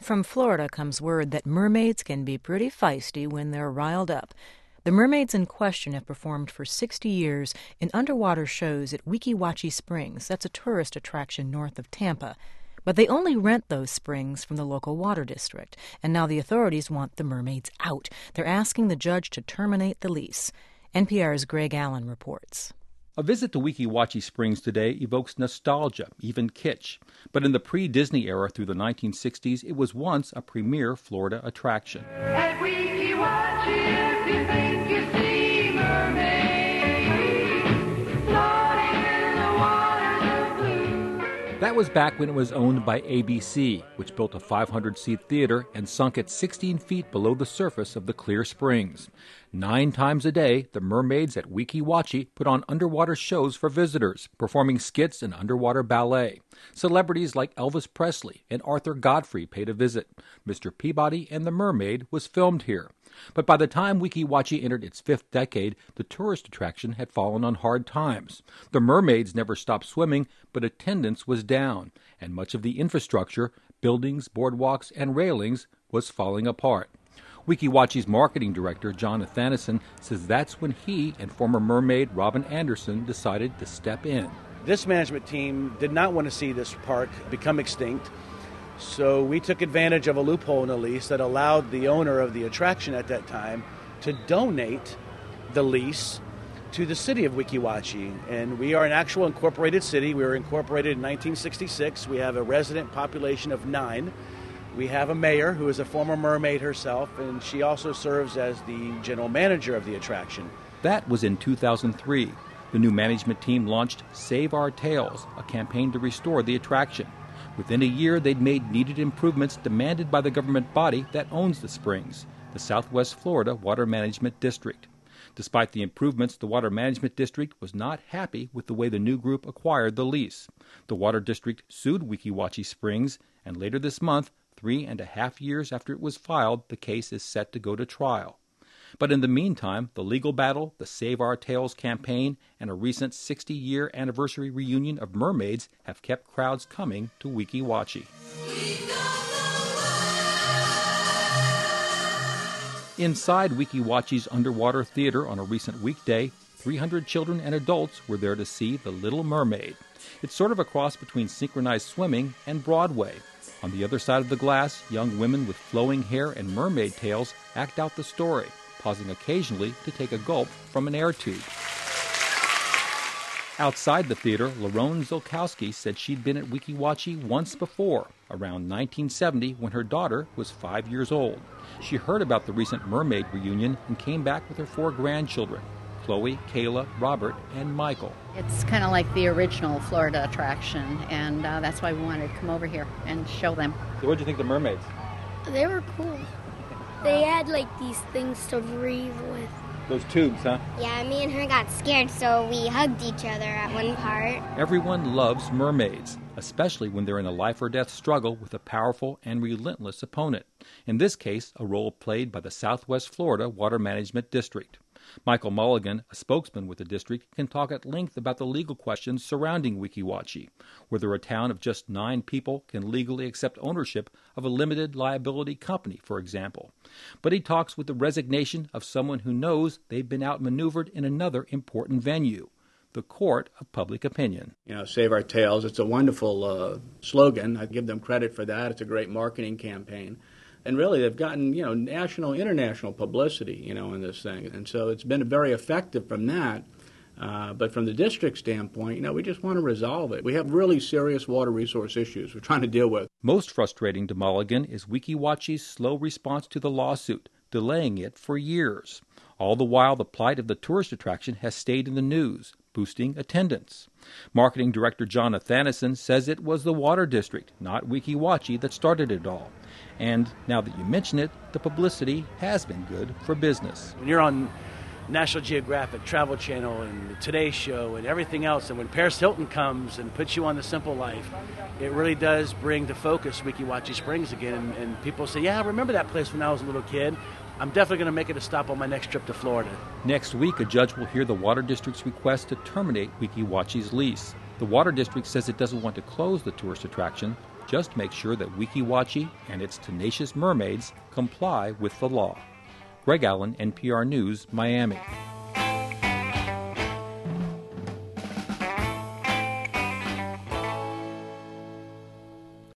from Florida comes word that mermaids can be pretty feisty when they're riled up. The mermaids in question have performed for 60 years in underwater shows at Weeki Wachee Springs. That's a tourist attraction north of Tampa. But they only rent those springs from the local water district, and now the authorities want the mermaids out. They're asking the judge to terminate the lease. NPR's Greg Allen reports. A visit to Weeki Wachee Springs today evokes nostalgia, even kitsch. But in the pre-Disney era through the 1960s, it was once a premier Florida attraction. At Weeki Wachee, if you think you see mermaids floating in the waters of blue. That was back when it was owned by ABC, which built a 500-seat theater and sunk it 16 feet below the surface of the clear springs. 9 times a day, the mermaids at Weeki Wachee put on underwater shows for visitors, performing skits and underwater ballet. Celebrities like Elvis Presley and Arthur Godfrey paid a visit. Mr. Peabody and the Mermaid was filmed here. But by the time Weeki Wachee entered its 5th decade, the tourist attraction had fallen on hard times. The mermaids never stopped swimming, but attendance was down, and much of the infrastructure, buildings, boardwalks, and railings, was falling apart. Weeki Wachee's marketing director, John Athanason, says that's when he and former mermaid Robin Anderson decided to step in. This management team did not want to see this park become extinct, so we took advantage of a loophole in the lease that allowed the owner of the attraction at that time to donate the lease to the city of Weeki Wachee. And we are an actual incorporated city. We were incorporated in 1966. We have a resident population of 9. We have a mayor who is a former mermaid herself, and she also serves as the general manager of the attraction. That was in 2003. The new management team launched Save Our Tails, a campaign to restore the attraction. Within a year, they'd made needed improvements demanded by the government body that owns the springs, the Southwest Florida Water Management District. Despite the improvements, the Water Management District was not happy with the way the new group acquired the lease. The Water District sued Weeki Wachee Springs, and later this month, 3.5 years after it was filed, the case is set to go to trial. But in the meantime, the legal battle, the Save Our Tails campaign, and a recent 60-year anniversary reunion of mermaids have kept crowds coming to Weeki Wachee. Inside Weeki Wachee's underwater theater on a recent weekday, 300 children and adults were there to see The Little Mermaid. It's sort of a cross between synchronized swimming and Broadway. On the other side of the glass, young women with flowing hair and mermaid tails act out the story, pausing occasionally to take a gulp from an air tube. Outside the theater, Lerone Zolkowski said she'd been at Weeki Wachee once before, around 1970 when her daughter was 5 years old. She heard about the recent mermaid reunion and came back with her 4 grandchildren, Chloe, Kayla, Robert, and Michael. It's kind of like the original Florida attraction, and that's why we wanted to come over here and show them. So what did you think of the mermaids? They were cool. They had like these things to breathe with. Those tubes, huh? Yeah, me and her got scared, so we hugged each other at one part. Everyone loves mermaids, especially when they're in a life-or-death struggle with a powerful and relentless opponent. In this case, a role played by the Southwest Florida Water Management District. Michael Mulligan, a spokesman with the district, can talk at length about the legal questions surrounding Weeki Wachee, whether a town of just 9 people can legally accept ownership of a limited liability company, for example. But he talks with the resignation of someone who knows they've been outmaneuvered in another important venue, the court of public opinion. Save Our Tails, it's a wonderful slogan. I give them credit for that. It's a great marketing campaign. And really, they've gotten, national, international publicity, in this thing. And so it's been very effective from that. But from the district standpoint, we just want to resolve it. We have really serious water resource issues we're trying to deal with. Most frustrating to Mulligan is Weeki Wachee's slow response to the lawsuit, delaying it for years. All the while, the plight of the tourist attraction has stayed in the news, boosting attendance. Marketing director John Athanason says it was the Water District, not Weeki Wachee, that started it all. And now that you mention it, the publicity has been good for business. When you're on National Geographic, Travel Channel, and the Today Show, and everything else, and when Paris Hilton comes and puts you on The Simple Life, it really does bring to focus Weeki Wachee Springs again. And people say, yeah, I remember that place when I was a little kid. I'm definitely going to make it a stop on my next trip to Florida. Next week, a judge will hear the Water District's request to terminate Weeki Wachee's lease. The Water District says it doesn't want to close the tourist attraction, just make sure that Weeki Wachee and its tenacious mermaids comply with the law. Greg Allen, NPR News, Miami.